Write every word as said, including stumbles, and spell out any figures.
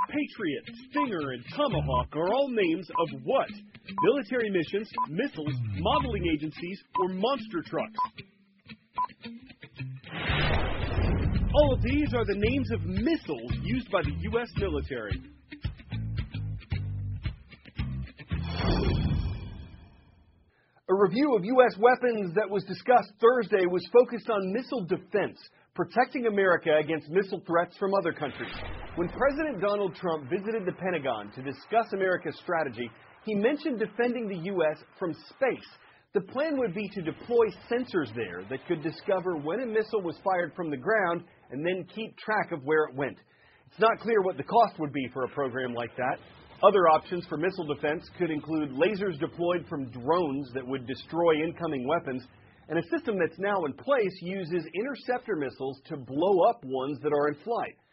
Patriot, Stinger, and Tomahawk are all names of what? Military missions, missiles, modeling agencies, or monster trucks? All of these are the names of missiles used by the U S military. A review of U S weapons that was discussed Thursday was focused on missile defense, protecting America against missile threats from other countries. When President Donald Trump visited the Pentagon to discuss America's strategy, he mentioned defending the U S from space. The plan would be to deploy sensors there that could discover when a missile was fired from the ground and then keep track of where it went. It's not clear what the cost would be for a program like that. Other options for missile defense could include lasers deployed from drones that would destroy incoming weapons, and a system that's now in place uses interceptor missiles to blow up ones that are in flight.